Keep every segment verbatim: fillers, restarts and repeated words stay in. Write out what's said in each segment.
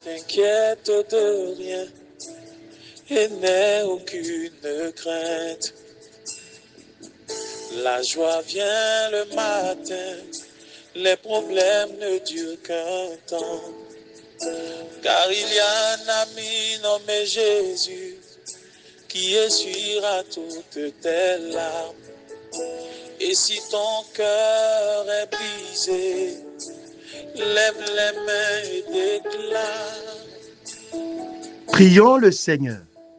T'inquiète de rien et n'aie aucune crainte. La joie vient le matin, les problèmes ne durent qu'un temps. Car il y a un ami nommé Jésus qui essuiera toutes tes larmes. Et si ton cœur est brisé, lève les mains et déclare. Prions le Seigneur.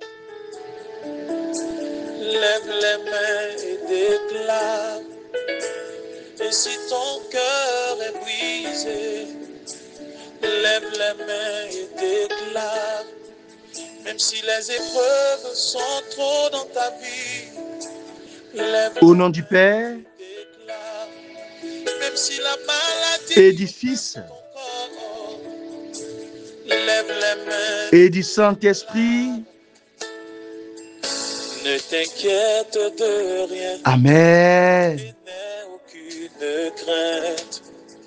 Lève les mains et déclare. Et si ton cœur est brisé, lève les mains et déclare. Même si les épreuves sont trop dans ta vie, lève Au nom du Père, déclare. Même si la maladie et du Fils, corps, lève les mains et du Saint-Esprit. Ne t'inquiète de rien. Amen. Et n'aie aucune crainte.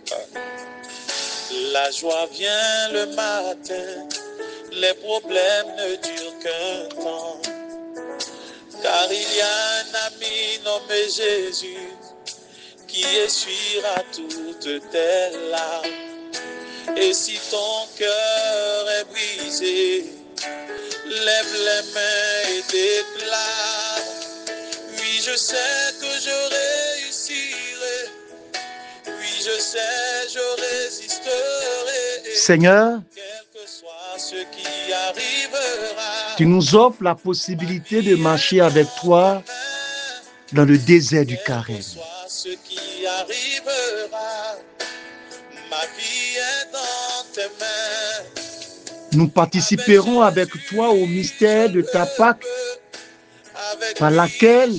La joie vient le matin, les problèmes ne durent qu'un temps. Car il y a un ami nommé Jésus qui essuiera toutes tes larmes. Et si ton cœur est brisé, lève les mains et déclare. Oui, je sais que je réussirai. Oui, je sais, je résisterai. Seigneur, Quel que soit ce qui arrivera, tu nous offres la possibilité de marcher avec toi dans le désert du Carême. quel que soit ce qui arrivera, ma vie est dans tes mains. Nous participerons avec toi au mystère de ta Pâque, par laquelle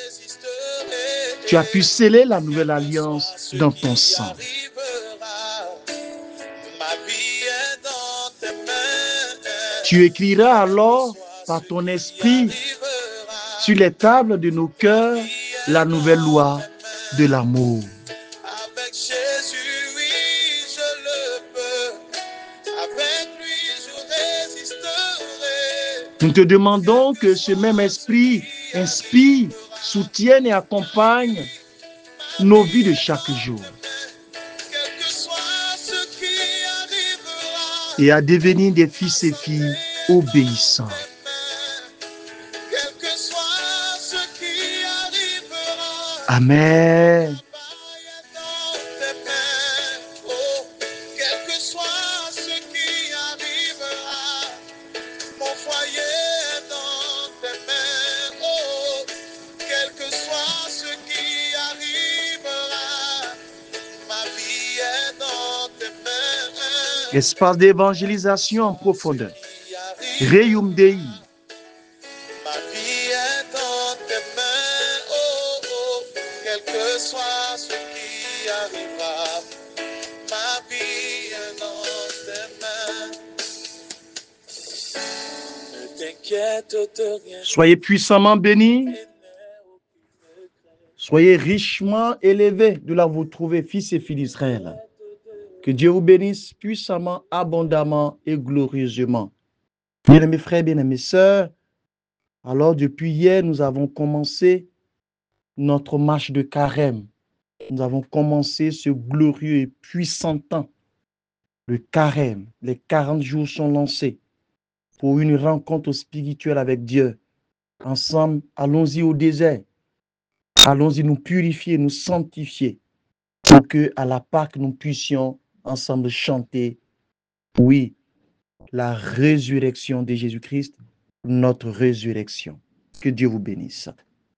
tu as pu sceller la nouvelle alliance dans ton sang. Tu écriras alors par ton esprit sur les tables de nos cœurs la nouvelle loi de l'amour. Avec Jésus, oui, je le peux. Avec lui, je résisterai. Nous te demandons que ce même esprit inspire, soutienne et accompagne nos vies de chaque jour. Quel que soit ce qui arrivera, Et à devenir des fils et filles obéissants. quel que soit ce qui arrivera, Amen. oh, quel que soit ce qui arrivera, mon foyer est dans tes mains. Oh, quel que soit ce qui arrivera, ma vie est dans tes mains. Espace d'évangélisation en profondeur. Qui arrive, Reum Dei. ma vie est dans tes mains. Oh, oh, quel que soit ce qui arrivera, ma vie est dans tes mains. Ne t'inquiète de rien. Soyez puissamment bénis. Et n'aie aucune crainte. Soyez richement élevés de là où vous trouvez, fils et filles d'Israël. Que Dieu vous bénisse puissamment, abondamment et glorieusement. Bien-aimés frères, bien-aimés sœurs, alors depuis hier, nous avons commencé notre marche de carême. Nous avons commencé ce glorieux et puissant temps. Le carême, les quarante jours sont lancés pour une rencontre spirituelle avec Dieu. Ensemble, allons-y au désert. Allons-y nous purifier, nous sanctifier, pour que à la Pâque, nous puissions ensemble chanter, oui, la résurrection de Jésus-Christ, notre résurrection. Que Dieu vous bénisse.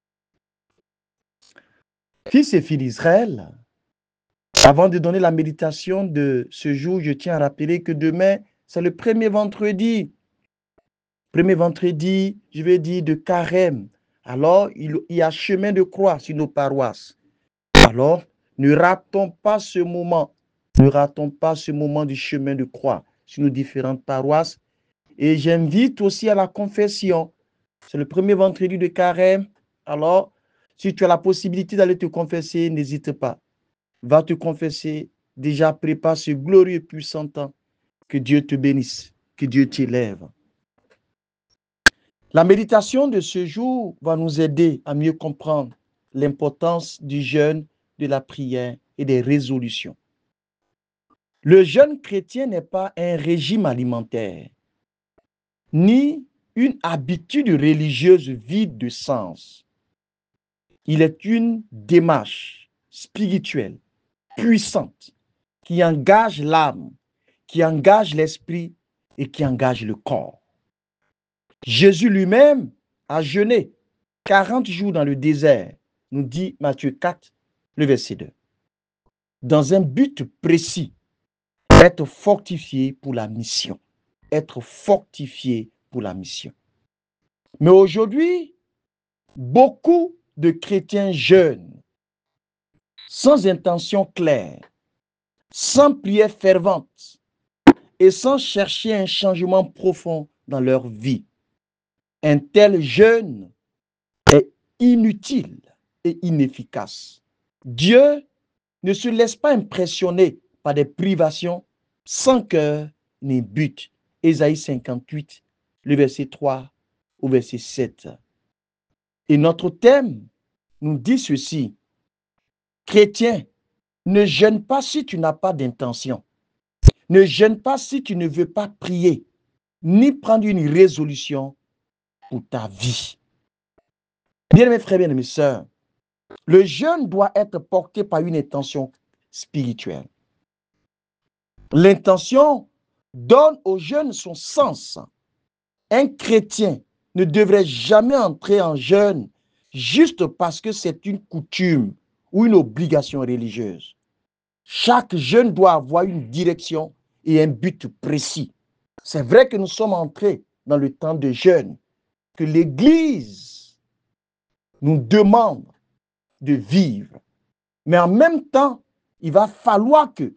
Fils et filles d'Israël, avant de donner la méditation de ce jour, je tiens à rappeler que demain, c'est le premier vendredi. Premier vendredi, je vais dire, de carême. Alors, il y a chemin de croix sur nos paroisses. Alors, ne ratons pas ce moment. Ne ratons pas ce moment du chemin de croix sur nos différentes paroisses. Et j'invite aussi à la confession. C'est le premier vendredi de carême. Alors, si tu as la possibilité d'aller te confesser, n'hésite pas. Va te confesser. Déjà, prépare ce glorieux puissant temps Que Dieu te bénisse, que Dieu t'élève. La méditation de ce jour va nous aider à mieux comprendre l'importance du jeûne, de la prière et des résolutions. Le jeûne chrétien n'est pas un régime alimentaire, ni une habitude religieuse vide de sens. Il est une démarche spirituelle, puissante, qui engage l'âme, qui engage l'esprit et qui engage le corps. Jésus lui-même a jeûné quarante jours dans le désert, nous dit Matthieu quatre, le verset deux. Dans un but précis, être fortifié pour la mission. Être fortifié pour la mission. Mais aujourd'hui, beaucoup de chrétiens jeûnent sans intention claire, sans prière fervente et sans chercher un changement profond dans leur vie. Un tel jeûne est inutile et inefficace. Dieu ne se laisse pas impressionner par des privations sans cœur ni but. Ésaïe cinquante-huit, le verset trois au verset sept. Et notre thème nous dit ceci. Chrétien, ne jeûne pas si tu n'as pas d'intention. Ne jeûne pas si tu ne veux pas prier, ni prendre une résolution pour ta vie. Bien-aimés frères, bien-aimés sœurs, le jeûne doit être porté par une intention spirituelle. L'intention donne au jeûne son sens. Un chrétien ne devrait jamais entrer en jeûne juste parce que c'est une coutume ou une obligation religieuse. Chaque jeûne doit avoir une direction et un but précis. C'est vrai que nous sommes entrés dans le temps de jeûne, que l'Église nous demande de vivre. Mais en même temps, il va falloir que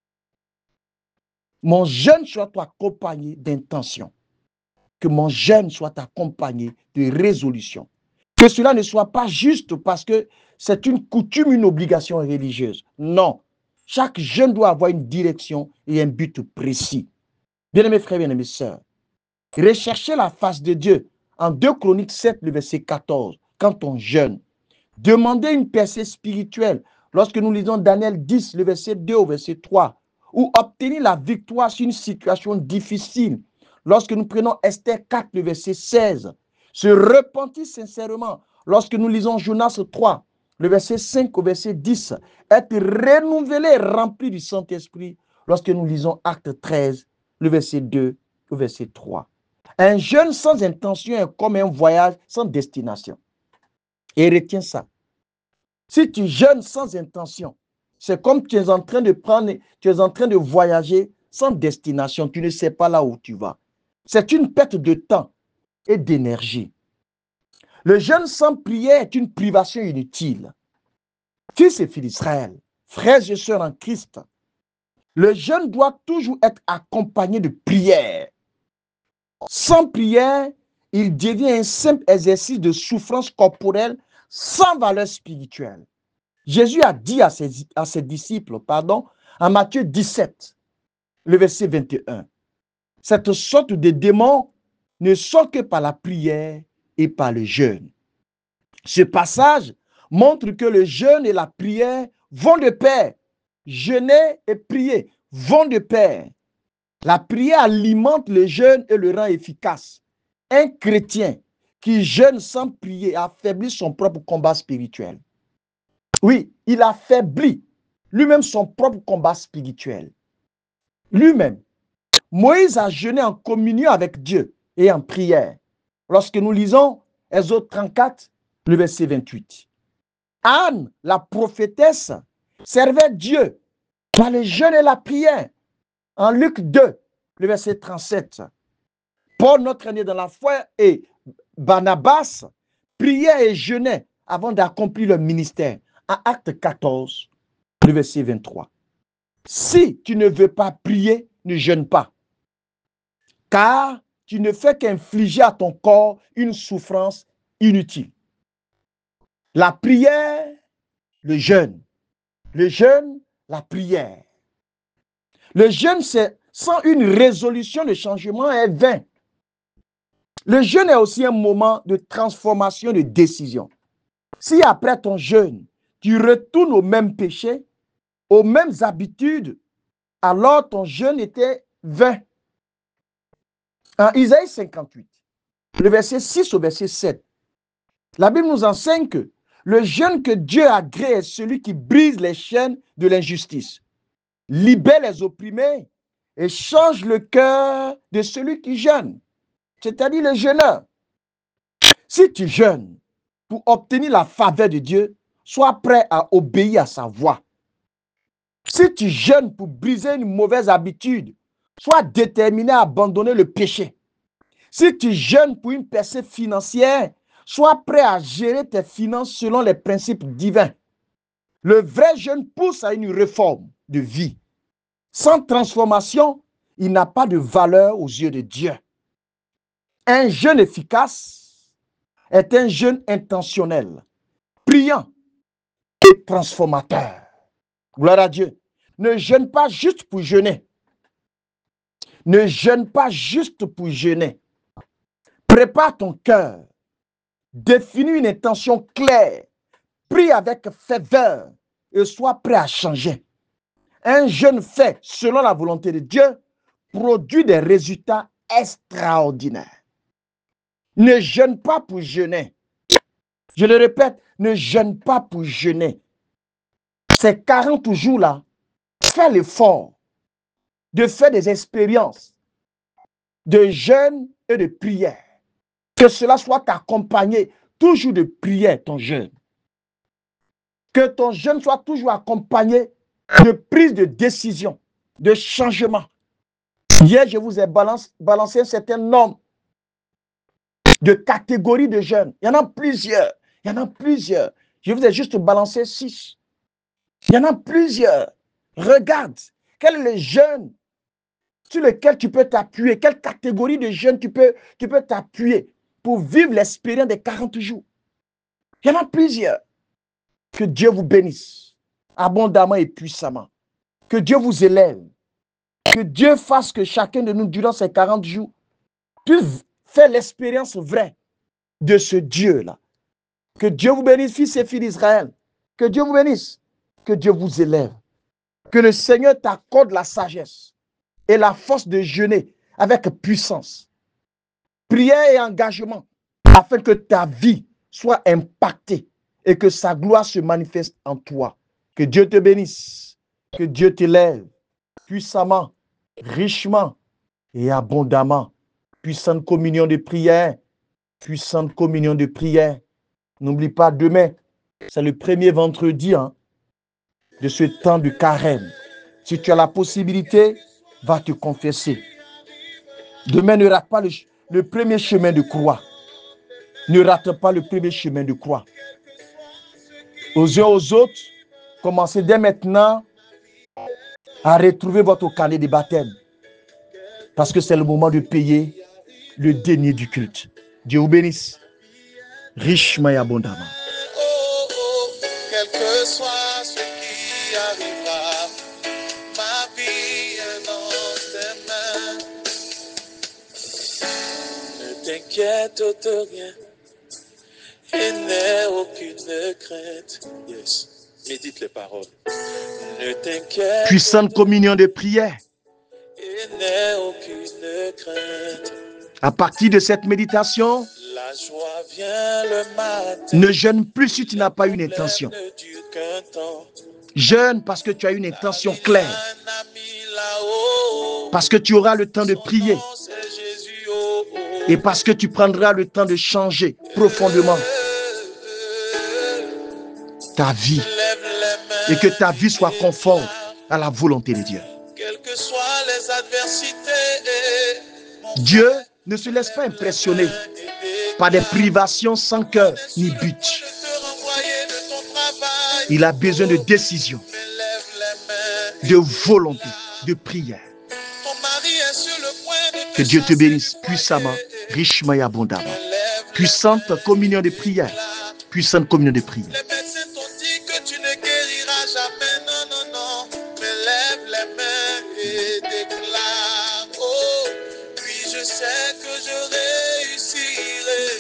mon jeûne soit accompagné d'intention, que mon jeûne soit accompagné de résolution, que cela ne soit pas juste parce que c'est une coutume, une obligation religieuse. Non, chaque jeûne doit avoir une direction et un but précis. Bien-aimés frères, bien-aimés sœurs, recherchez la face de Dieu en deux Chroniques sept, le verset quatorze, quand on jeûne. Demandez une percée spirituelle lorsque nous lisons Daniel dix, le verset deux au verset trois, ou obtenir la victoire sur une situation difficile lorsque nous prenons Esther quatre, le verset seize. Se repentir sincèrement lorsque nous lisons Jonas trois, le verset cinq au verset dix. Être renouvelé, rempli du Saint-Esprit lorsque nous lisons Acte treize, le verset deux au verset trois. Un jeûne sans intention est comme un voyage sans destination. Et retiens ça. Si tu jeûnes sans intention, c'est comme tu es en train de prendre, tu es en train de voyager sans destination. Tu ne sais pas là où tu vas. C'est une perte de temps et d'énergie. Le jeûne sans prière est une privation inutile. Fils et filles d'Israël, frères et sœurs en Christ, le jeûne doit toujours être accompagné de prière. Sans prière, il devient un simple exercice de souffrance corporelle sans valeur spirituelle. Jésus a dit à ses, à ses disciples, pardon, en Matthieu dix-sept, le verset vingt et un, cette sorte de démons ne sont que par la prière et par le jeûne. Ce passage montre que le jeûne et la prière vont de pair. Jeûner et prier vont de pair. La prière alimente le jeûne et le rend efficace. Un chrétien qui jeûne sans prier affaiblit son propre combat spirituel. Oui, il affaiblit lui-même son propre combat spirituel. Lui-même, Moïse a jeûné en communion avec Dieu et en prière. Lorsque nous lisons Exode trente-quatre, le verset vingt-huit. Anne, la prophétesse, servait Dieu par le jeûne et la prière. En Luc deux, le verset trente-sept. Paul, notre aîné dans la foi, et Barnabas priaient et jeûnaient avant d'accomplir leur ministère. En Acte quatorze, le verset vingt-trois. Si tu ne veux pas prier, ne jeûne pas. Car tu ne fais qu'infliger à ton corps une souffrance inutile. La prière, le jeûne. Le jeûne, la prière. Le jeûne, c'est, sans une résolution de changement est vain. Le jeûne est aussi un moment de transformation, de décision. Si après ton jeûne, tu retournes aux mêmes péchés, aux mêmes habitudes, alors ton jeûne était vain. En Isaïe cinquante-huit, le verset six au verset sept, la Bible nous enseigne que le jeûne que Dieu agrée est celui qui brise les chaînes de l'injustice, libère les opprimés et change le cœur de celui qui jeûne, c'est-à-dire le jeûneur. Si tu jeûnes pour obtenir la faveur de Dieu, sois prêt à obéir à sa voix. Si tu jeûnes pour briser une mauvaise habitude, sois déterminé à abandonner le péché. Si tu jeûnes pour une percée financière, sois prêt à gérer tes finances selon les principes divins. Le vrai jeûne pousse à une réforme de vie. Sans transformation, il n'a pas de valeur aux yeux de Dieu. Un jeûne efficace est un jeûne intentionnel, priant et transformateur. Gloire à Dieu. Ne jeûne pas juste pour jeûner. Ne jeûne pas juste pour jeûner. Prépare ton cœur. Définis une intention claire. Prie avec ferveur et sois prêt à changer. Un jeûne fait selon la volonté de Dieu produit des résultats extraordinaires. Ne jeûne pas pour jeûner. Je le répète, ne jeûne pas pour jeûner. Ces quarante jours-là, fais l'effort de faire des expériences de jeûne et de prière. Que cela soit accompagné toujours de prière, ton jeûne. Que ton jeûne soit toujours accompagné de prise de décision, de changement. Hier, je vous ai balance, balancé un certain nombre de catégories de jeûnes. Il y en a plusieurs. Il y en a plusieurs. Je vous ai juste balancé six. Il y en a plusieurs. Regarde, quel est le jeûne sur lequel tu peux t'appuyer? Quelle catégorie de jeûne tu peux tu peux t'appuyer pour vivre l'expérience des quarante jours? Il y en a plusieurs. Que Dieu vous bénisse abondamment et puissamment. Que Dieu vous élève. Que Dieu fasse que chacun de nous, durant ces quarante jours, puisse faire l'expérience vraie de ce Dieu-là. Que Dieu vous bénisse, fils et filles d'Israël. Que Dieu vous bénisse. Que Dieu vous élève. Que le Seigneur t'accorde la sagesse et la force de jeûner avec puissance. Prière et engagement afin que ta vie soit impactée et que sa gloire se manifeste en toi. Que Dieu te bénisse. Que Dieu t'élève puissamment, richement et abondamment. Puissante communion de prière. Puissante communion de prière. N'oublie pas, demain, c'est le premier vendredi hein, de ce temps de carême. Si tu as la possibilité, va te confesser. Demain, ne rate pas le, le premier chemin de croix. Ne rate pas le premier chemin de croix. Aux uns aux autres, commencez dès maintenant à retrouver votre carnet de baptême. Parce que c'est le moment de payer le denier du culte. Dieu vous bénisse richement et abondamment. Oh, oh, quel que soit ce qui arrivera, ma vie est dans tes mains. Ne t'inquiète de rien et n'aie aucune crainte. Yes, médite les paroles. Ne t'inquiète. Puissante communion de prière. Et n'aie aucune crainte. À partir de cette méditation, la joie vient le matin. Ne jeûne plus si tu n'as pas une intention. Jeûne parce que tu as une intention claire. Parce que tu auras le temps de prier. Et parce que tu prendras le temps de changer profondément ta vie. Et que ta vie soit conforme à la volonté de Dieu. Quelles que soient les adversités, Dieu ne se laisse pas impressionner par des privations sans cœur ni but. Il a besoin de décision, de volonté, de prière. Que Dieu te bénisse puissamment, richement et abondamment. Puissante communion de prière. Puissante communion de prière. Les médecins t'ont dit que tu ne guériras jamais. Non, non, non. Mais lève les mains et déclare. sais que je